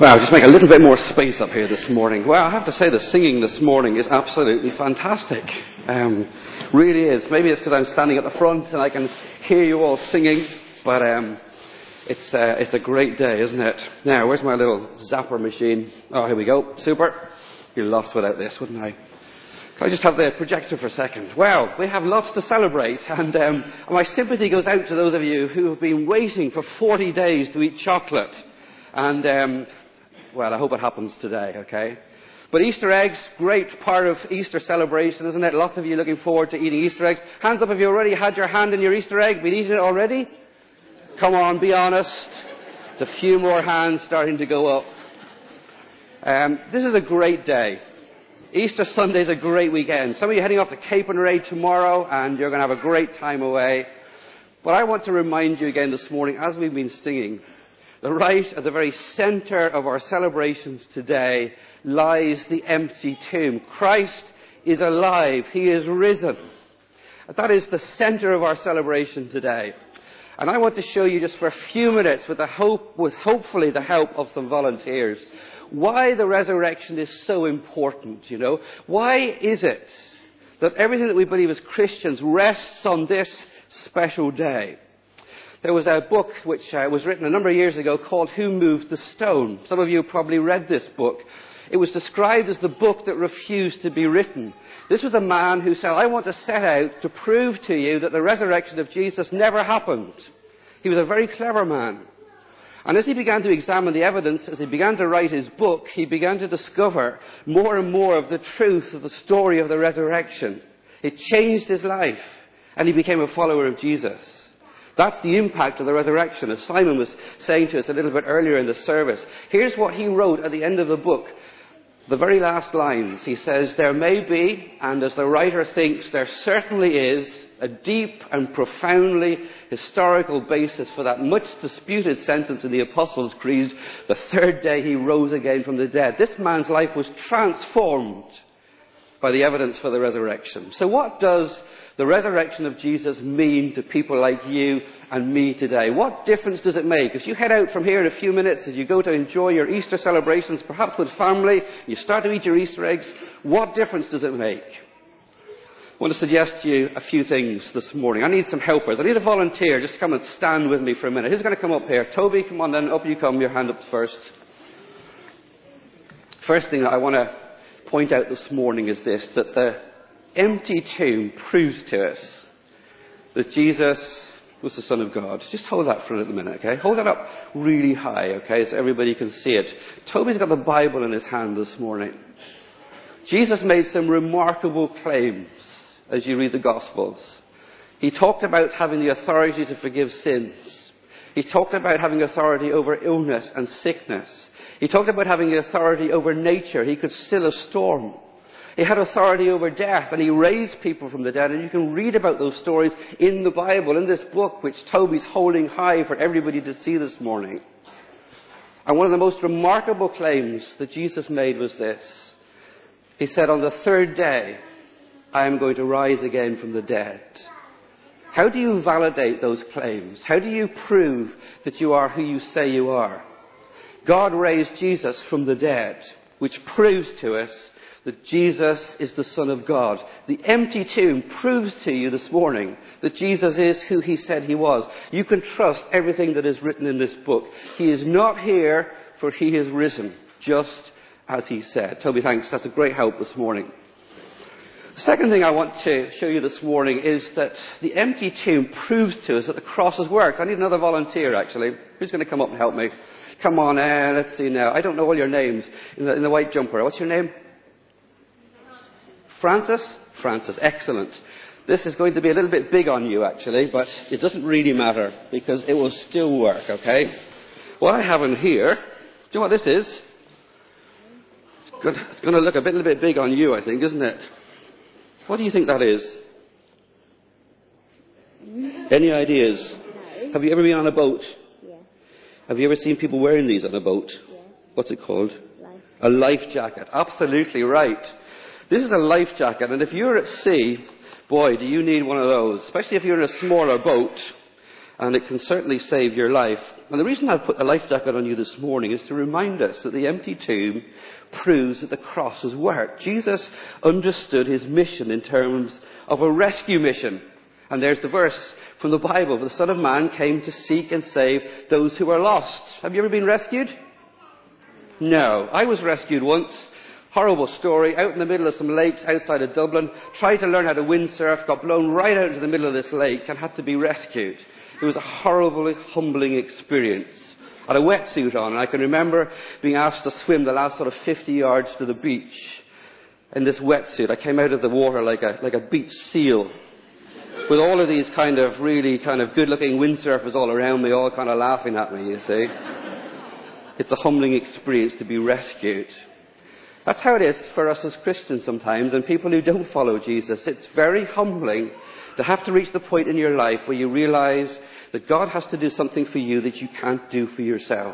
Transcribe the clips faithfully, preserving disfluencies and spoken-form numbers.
Wow, just make a little bit more space up here this morning. Well, I have to say the singing this morning is absolutely fantastic. Um, really is. Maybe it's because I'm standing at the front and I can hear you all singing, but um, it's uh, it's a great day, isn't it? Now, where's my little zapper machine? Oh, here we go. Super. You'd be lost without this, wouldn't I? Can I just have the projector for a second? Well, we have lots to celebrate, and um, my sympathy goes out to those of you who have been waiting for forty days to eat chocolate. And, um, well, I hope it happens today, okay? But Easter eggs, great part of Easter celebration, isn't it? Lots of you looking forward to eating Easter eggs. Hands up if you already had your hand in your Easter egg. Been eating it already? Come on, be honest. There's a few more hands starting to go up. Um, this is a great day. Easter Sunday is a great weekend. Some of you are heading off to Capernwray tomorrow, and you're going to have a great time away. But I want to remind you again this morning, as we've been singing, that right at the very center of our celebrations today lies the empty tomb. Christ is alive. He is risen. That is the center of our celebration today. And I want to show you just for a few minutes, with the hope, with hopefully the help of some volunteers, why the resurrection is so important, you know. Why is it that everything that we believe as Christians rests on this special day? There was a book which uh, was written a number of years ago called Who Moved the Stone? Some of you probably read this book. It was described as the book that refused to be written. This was a man who said, I want to set out to prove to you that the resurrection of Jesus never happened. He was a very clever man. And as he began to examine the evidence, as he began to write his book, he began to discover more and more of the truth of the story of the resurrection. It changed his life, and he became a follower of Jesus. That's the impact of the resurrection, as Simon was saying to us a little bit earlier in the service. Here's what he wrote at the end of the book. The very last lines, he says, there may be, and as the writer thinks, there certainly is, a deep and profoundly historical basis for that much disputed sentence in the Apostles' Creed, the third day he rose again from the dead. This man's life was transformed by the evidence for the resurrection. So what does the resurrection of Jesus mean to people like you and me today? What difference does it make? As you head out from here in a few minutes, as you go to enjoy your Easter celebrations, perhaps with family, you start to eat your Easter eggs, what difference does it make? I want to suggest to you a few things this morning. I need some helpers. I need a volunteer. Just come and stand with me for a minute. Who's going to come up here? Toby, come on then. Up you come. Your hand up first. First thing that I want to point out this morning is this, that the empty tomb proves to us that Jesus was the Son of God. Just hold that for a little minute, okay? Hold that up really high, okay, so everybody can see it. Toby's got the Bible in his hand this morning. Jesus made some remarkable claims as you read the Gospels. He talked about having the authority to forgive sins. He talked about having authority over illness and sickness. He talked about having the authority over nature. He could still a storm. He had authority over death, and he raised people from the dead. And you can read about those stories in the Bible, in this book, which Toby's holding high for everybody to see this morning. And one of the most remarkable claims that Jesus made was this. He said, on the third day, I am going to rise again from the dead. How do you validate those claims? How do you prove that you are who you say you are? God raised Jesus from the dead, which proves to us that Jesus is the Son of God. The empty tomb proves to you this morning that Jesus is who he said he was. You can trust everything that is written in this book. He is not here, for he is risen, just as he said. Toby, thanks. That's a great help this morning. The second thing I want to show you this morning is that the empty tomb proves to us that the cross has worked. I need another volunteer, actually. Who's going to come up and help me? Come on, uh, let's see now. I don't know all your names in the, in the white jumper. What's your name? Francis? Francis, excellent. This is going to be a little bit big on you, actually, but it doesn't really matter because it will still work, okay? What I have in here, do you know what this is? It's going, it's going to look a bit, little bit big on you, I think, isn't it? What do you think that is? Any ideas? No. Have you ever been on a boat? Yeah. Have you ever seen people wearing these on a boat? Yeah. What's it called? Life. A life jacket. Absolutely right. This is a life jacket, and if you're at sea, boy, do you need one of those, especially if you're in a smaller boat. and it can certainly save your life. And the reason I've put a life jacket on you this morning is to remind us that the empty tomb proves that the cross has worked. Jesus understood his mission in terms of a rescue mission. And there's the verse from the Bible. The Son of Man came to seek and save those who are lost. Have you ever been rescued? No. I was rescued once. Horrible story. Out in the middle of some lakes outside of Dublin. Tried to learn how to windsurf. Got blown right out into the middle of this lake and had to be rescued. It was a horribly humbling experience. I had a wetsuit on, and I can remember being asked to swim the last sort of fifty yards to the beach in this wetsuit. I came out of the water like a like a beach seal, with all of these kind of really kind of good-looking windsurfers all around me, all kind of laughing at me, you see. It's a humbling experience to be rescued. That's how it is for us as Christians sometimes, and people who don't follow Jesus. It's very humbling to have to reach the point in your life where you realize that God has to do something for you that you can't do for yourself.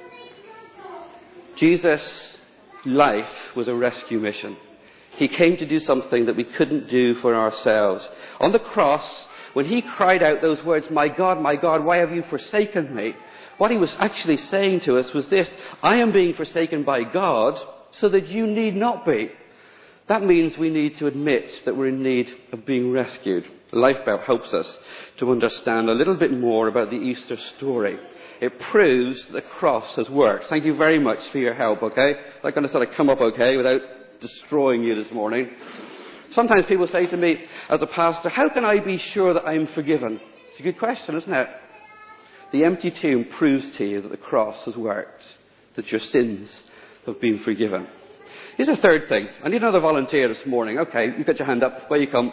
Jesus' life was a rescue mission. He came to do something that we couldn't do for ourselves. On the cross, when he cried out those words, "My God, my God, why have you forsaken me?" what he was actually saying to us was this: I am being forsaken by God so that you need not be. That means we need to admit that we're in need of being rescued. Lifebelt helps us to understand a little bit more about the Easter story. It proves that the cross has worked. Thank you very much for your help, okay? I'm going to sort of come up okay without destroying you this morning. Sometimes people say to me, as a pastor, how can I be sure that I'm forgiven? It's a good question, isn't it? The empty tomb proves to you that the cross has worked, that your sins have been forgiven. Here's a third thing. I need another volunteer this morning. Okay, you got your hand up. Where you come.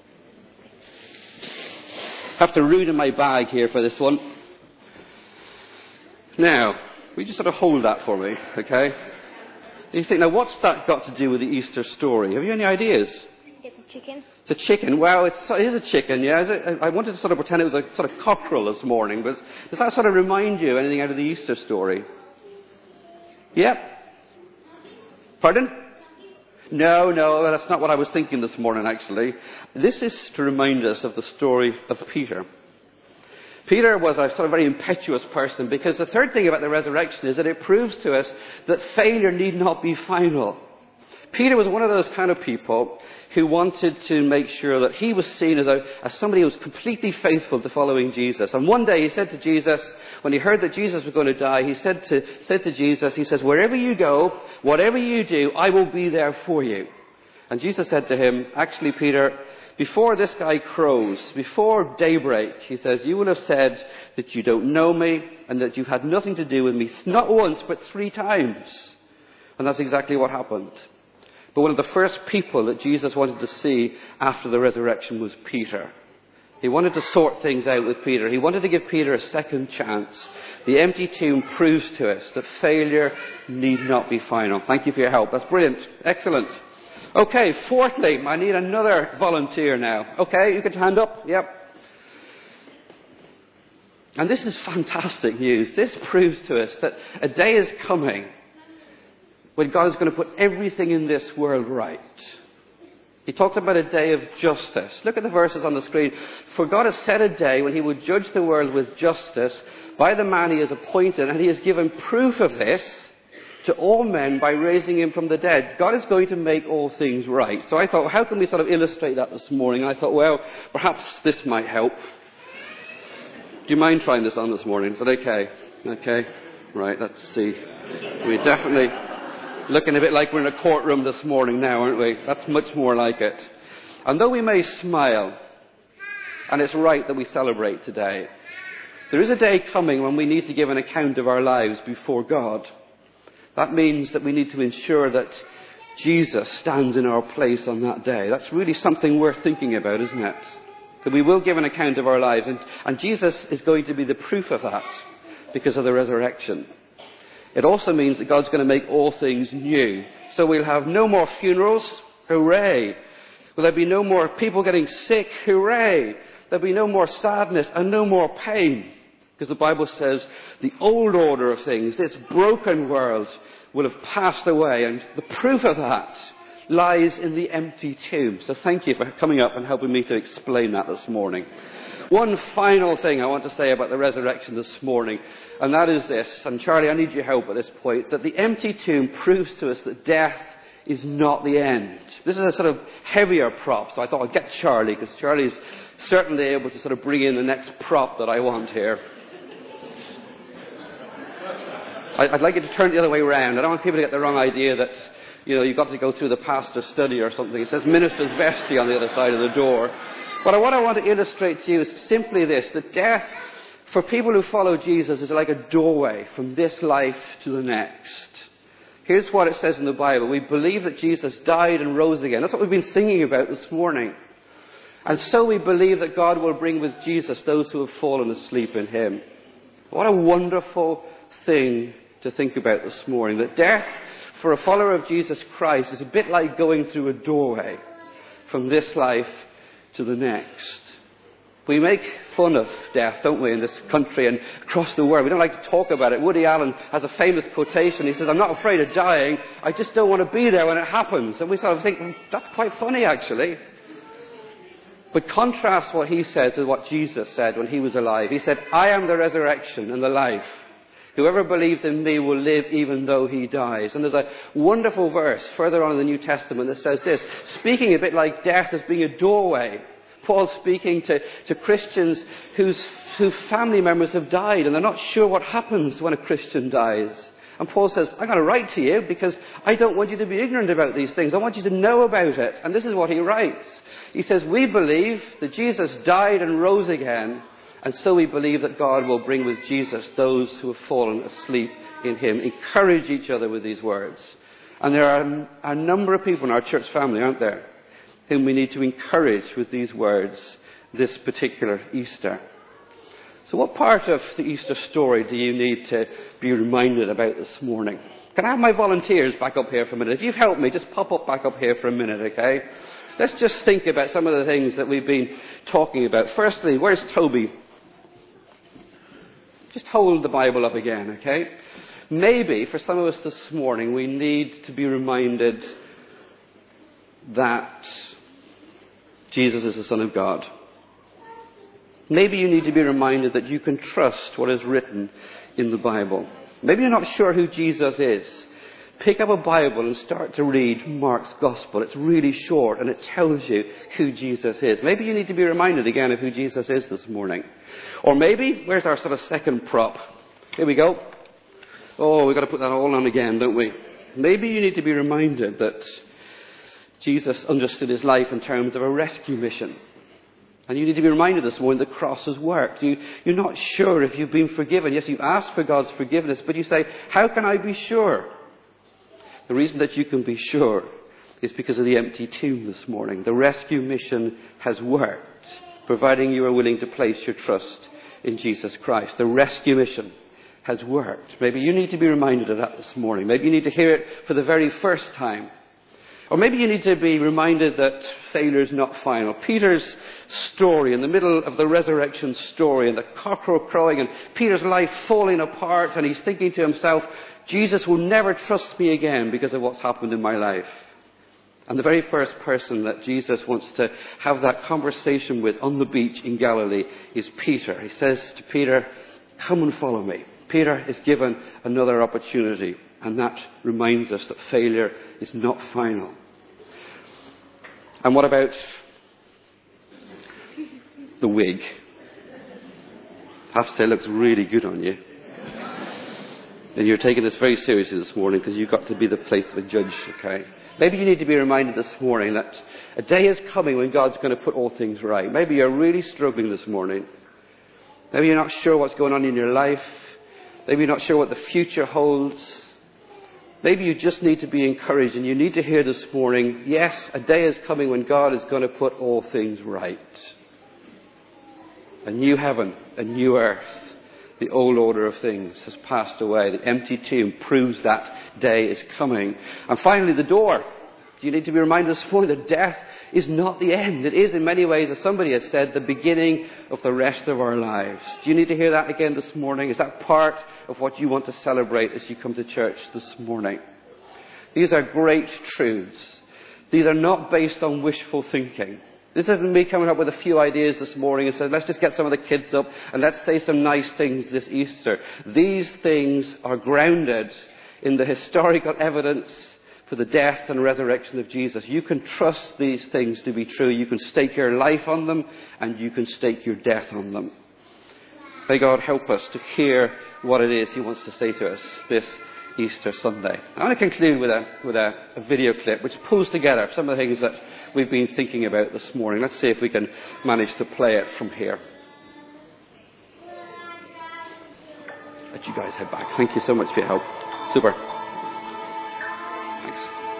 Have to root in my bag here for this one. Now, will you just sort of hold that for me, okay? You think, now what's that got to do with the Easter story? Have you any ideas? It's a chicken. It's a chicken. Well, it's, it is a chicken, yeah. It, I wanted to sort of pretend it was a sort of cockerel this morning, but does that sort of remind you of anything out of the Easter story? Yep. Pardon? No, no, that's not what I was thinking this morning, actually. This is to remind us of the story of Peter. Peter was a sort of very impetuous person, because the third thing about the resurrection is that it proves to us that failure need not be final. Peter was one of those kind of people who wanted to make sure that he was seen as, a, as somebody who was completely faithful to following Jesus. And one day he said to Jesus, when he heard that Jesus was going to die, he said to, said to Jesus, he says, wherever you go, whatever you do, I will be there for you. And Jesus said to him, actually, Peter, before this guy crows, before daybreak, he says, you will have said that you don't know me and that you've had nothing to do with me, not once, but three times. And that's exactly what happened. But one of the first people that Jesus wanted to see after the resurrection was Peter. He wanted to sort things out with Peter. He wanted to give Peter a second chance. The empty tomb proves to us that failure need not be final. Thank you for your help. That's brilliant. Excellent. Okay, fourthly, I need another volunteer now. Okay, you can hand up. Yep. And this is fantastic news. This proves to us that a day is coming when God is going to put everything in this world right. He talks about a day of justice. Look at the verses on the screen. For God has set a day when he would judge the world with justice by the man he has appointed, and he has given proof of this to all men by raising him from the dead. God is going to make all things right. So I thought, well, how can we sort of illustrate that this morning? I thought, well, perhaps this might help. Do you mind trying this on this morning? Is that okay? Okay. Right, let's see. We're definitely looking a bit like we're in a courtroom this morning now, aren't we? That's much more like it. And though we may smile, and it's right that we celebrate today, there is a day coming when we need to give an account of our lives before God. That means that we need to ensure that Jesus stands in our place on that day. That's really something worth thinking about, isn't it? That we will give an account of our lives, and, and Jesus is going to be the proof of that because of the resurrection. It also means that God's going to make all things new. So we'll have no more funerals. Hooray. Will there be no more people getting sick? Hooray. There'll be no more sadness and no more pain. Because the Bible says the old order of things, this broken world, will have passed away. And the proof of that lies in the empty tomb. So thank you for coming up and helping me to explain that this morning. One final thing I want to say about the resurrection this morning, and that is this, and Charlie, I need your help at this point, that the empty tomb proves to us that death is not the end. This is a sort of heavier prop, so I thought I'd get Charlie, because Charlie's certainly able to sort of bring in the next prop that I want here. I'd like you to turn it the other way around. I don't want people to get the wrong idea that, you know, you've got to go through the pastor's study or something. It says minister's vestry on the other side of the door. But what I want to illustrate to you is simply this, that death, for people who follow Jesus, is like a doorway from this life to the next. Here's what it says in the Bible. We believe that Jesus died and rose again. That's what we've been singing about this morning. And so we believe that God will bring with Jesus those who have fallen asleep in him. What a wonderful thing to think about this morning. That death, for a follower of Jesus Christ, is a bit like going through a doorway from this life to the next. We make fun of death, don't we, in this country and across the world. We don't like to talk about it. Woody Allen has a famous quotation. He says, "I'm not afraid of dying. I just don't want to be there when it happens." And we sort of think, well, that's quite funny, actually. But contrast what he says with what Jesus said when he was alive. He said, "I am the resurrection and the life. Whoever believes in me will live even though he dies." And there's a wonderful verse further on in the New Testament that says this, speaking a bit like death as being a doorway. Paul's speaking to, to Christians whose, whose family members have died and they're not sure what happens when a Christian dies. And Paul says, "I'm going to write to you because I don't want you to be ignorant about these things. I want you to know about it." And this is what he writes. He says, "We believe that Jesus died and rose again. And so we believe that God will bring with Jesus those who have fallen asleep in him." Encourage each other with these words. And there are a number of people in our church family, aren't there, whom we need to encourage with these words this particular Easter. So what part of the Easter story do you need to be reminded about this morning? Can I have my volunteers back up here for a minute? If you've helped me, just pop up back up here for a minute, okay? Let's just think about some of the things that we've been talking about. Firstly, where's Toby? Just hold the Bible up again, okay? Maybe, for some of us this morning, we need to be reminded that Jesus is the Son of God. Maybe you need to be reminded that you can trust what is written in the Bible. Maybe you're not sure who Jesus is. Pick up a Bible and start to read Mark's Gospel. It's really short and it tells you who Jesus is. Maybe you need to be reminded again of who Jesus is this morning. Or maybe, where's our sort of second prop? Here we go. Oh, we've got to put that all on again, don't we? Maybe you need to be reminded that Jesus understood his life in terms of a rescue mission. And you need to be reminded this morning the cross has worked. You, you're not sure if you've been forgiven. Yes, you've asked for God's forgiveness, but you say, how can I be sure? The reason that you can be sure is because of the empty tomb this morning. The rescue mission has worked, providing you are willing to place your trust in Jesus Christ. The rescue mission has worked. Maybe you need to be reminded of that this morning. Maybe you need to hear it for the very first time. Or maybe you need to be reminded that failure is not final. Peter's story in the middle of the resurrection story and the cockerel crowing and Peter's life falling apart, and he's thinking to himself, Jesus will never trust me again because of what's happened in my life. And the very first person that Jesus wants to have that conversation with on the beach in Galilee is Peter. He says to Peter, "Come and follow me." Peter is given another opportunity, and that reminds us that failure is not final. And what about the wig? I have to say, it looks really good on you. And you're taking this very seriously this morning because you've got to be the place of a judge, okay? Maybe you need to be reminded this morning that a day is coming when God's going to put all things right. Maybe you're really struggling this morning. Maybe you're not sure what's going on in your life. Maybe you're not sure what the future holds. Maybe you just need to be encouraged and you need to hear this morning, yes, a day is coming when God is going to put all things right. A new heaven, a new earth. The old order of things has passed away. The empty tomb proves that day is coming. And finally, the door. You need to be reminded this morning that death is not the end. It is in many ways, as somebody has said, the beginning of the rest of our lives. Do you need to hear that again this morning? Is that part of what you want to celebrate as you come to church this morning? These are great truths These are not based on wishful thinking. This isn't me coming up with a few ideas this morning and saying, let's just get some of the kids up and let's say some nice things this Easter. These things are grounded in the historical evidence for the death and resurrection of Jesus. You can trust these things to be true. You can stake your life on them and you can stake your death on them. May God help us to hear what it is he wants to say to us this Easter Sunday. I want to conclude with a with a, a video clip which pulls together some of the things that we've been thinking about this morning. Let's see if we can manage to play it from here. Let you guys head back. Thank you so much for your help. Super. Thanks.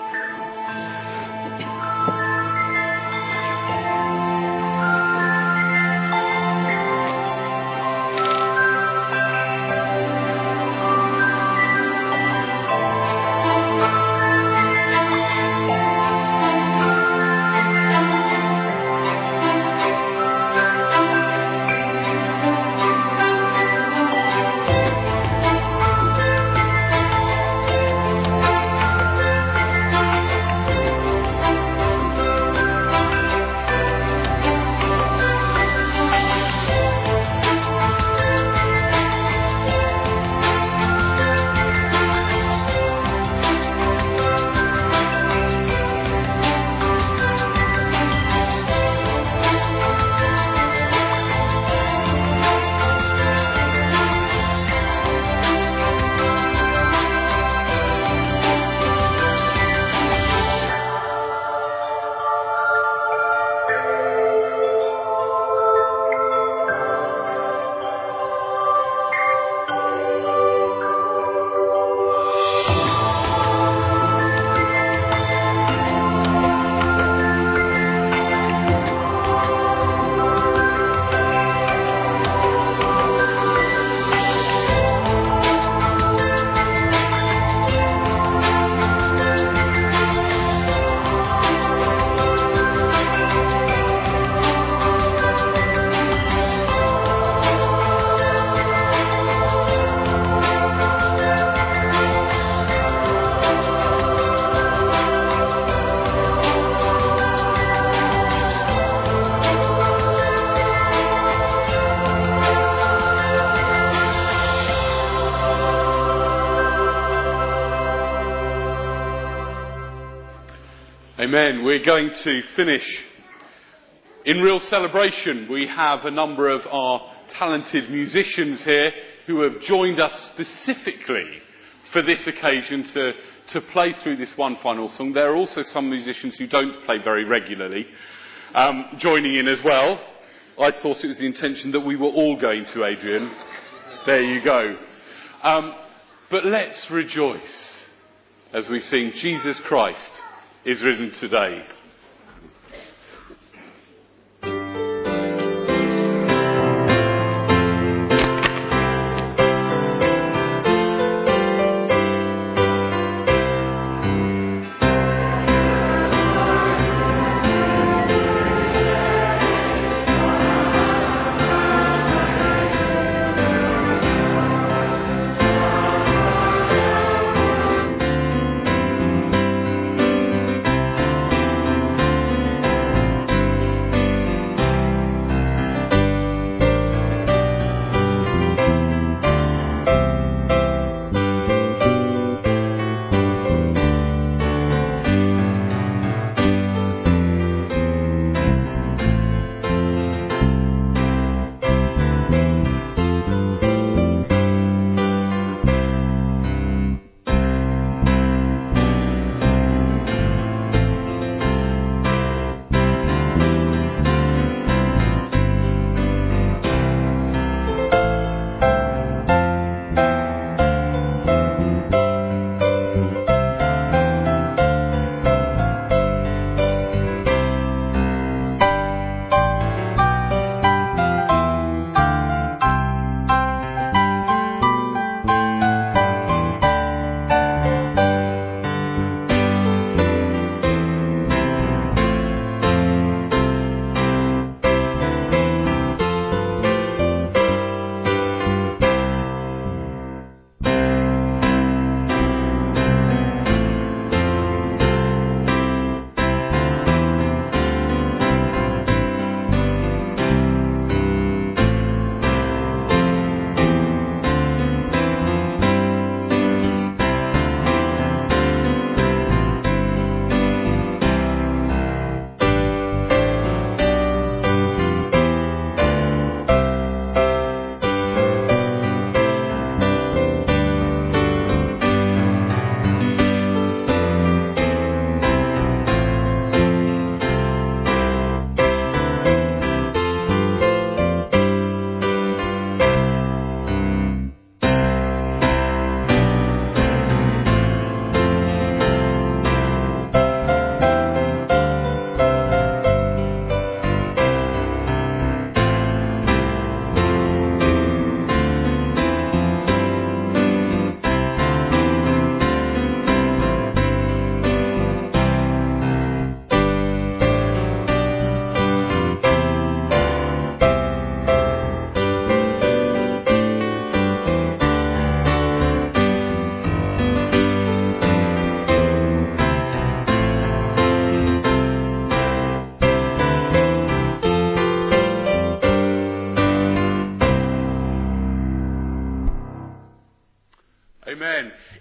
Amen. We're going to finish in real celebration. We have a number of our talented musicians here who have joined us specifically for this occasion to, to play through this one final song. There are also some musicians who don't play very regularly um, joining in as well. I thought it was the intention that we were all going to, Adrian. There you go. Um, but let's rejoice as we sing Jesus Christ is risen today.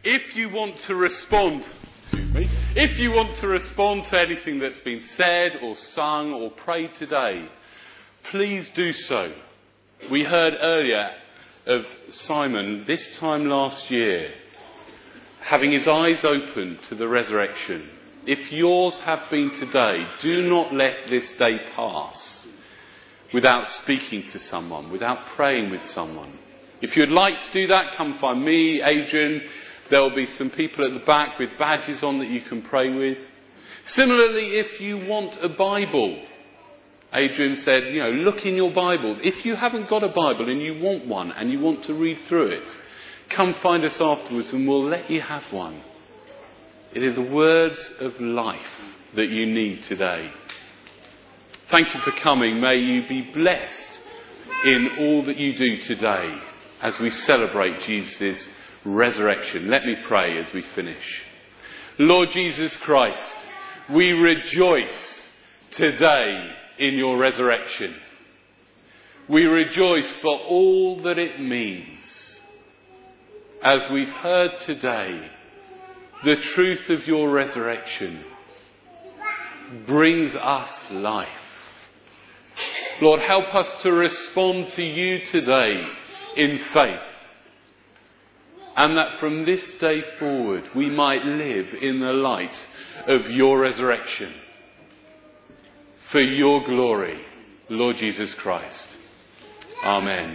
If you want to respond, excuse me, if you want to respond to anything that's been said or sung or prayed today, please do so. We heard earlier of Simon this time last year having his eyes open to the resurrection. If yours have been today, do not let this day pass without speaking to someone, without praying with someone. If you'd like to do that, come find me, Adrian. There will be some people at the back with badges on that you can pray with. Similarly, if you want a Bible, Adrian said, you know, look in your Bibles. If you haven't got a Bible and you want one and you want to read through it, come find us afterwards and we'll let you have one. It is the words of life that you need today. Thank you for coming. May you be blessed in all that you do today as we celebrate Jesus' resurrection. Let me pray as we finish. Lord Jesus Christ, we rejoice today in your resurrection. We rejoice for all that it means. As we've heard today, the truth of your resurrection brings us life. Lord, help us to respond to you today in faith. And that from this day forward we might live in the light of your resurrection. For your glory, Lord Jesus Christ. Amen.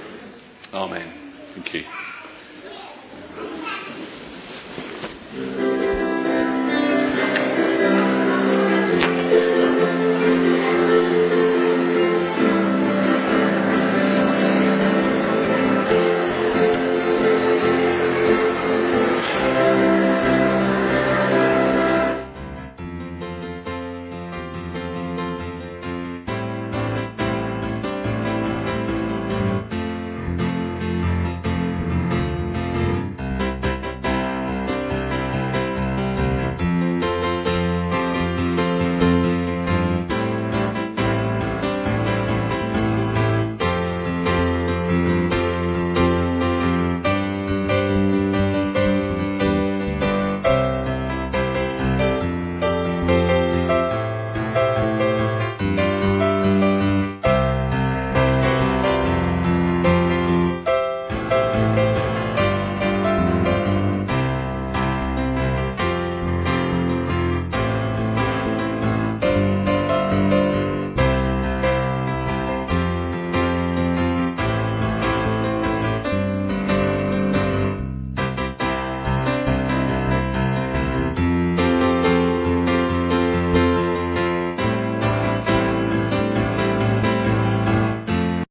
Amen. Thank you.